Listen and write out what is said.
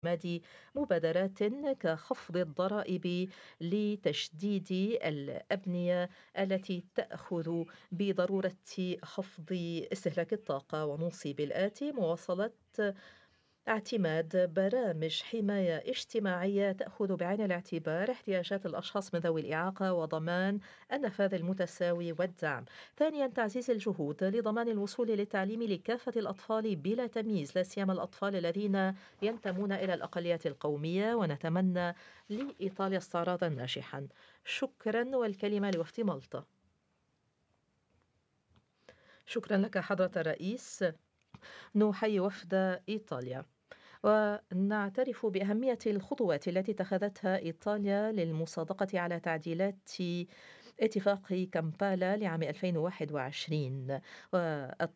اعتماد مبادرات كخفض الضرائب لتشديد الأبنية التي تأخذ بضرورة خفض استهلاك الطاقة، ونوصي بالآتي: مواصلة اعتماد برامج حماية اجتماعية تأخذ بعين الاعتبار احتياجات الأشخاص من ذوي الإعاقة، وضمان النفاذ المتساوي والدعم. ثانيا، تعزيز الجهود لضمان الوصول للتعليم لكافة الأطفال بلا تمييز، لا سيما الأطفال الذين ينتمون إلى الأقليات القومية، ونتمنى لإيطاليا استعراضا ناجحا. شكرا، والكلمة لوفد مالطا. شكرا لك حضرة الرئيس. نحيي وفد إيطاليا، ونعترف بأهمية الخطوات التي اتخذتها إيطاليا للمصادقة على تعديلات اتفاق كامبالا لعام 2021.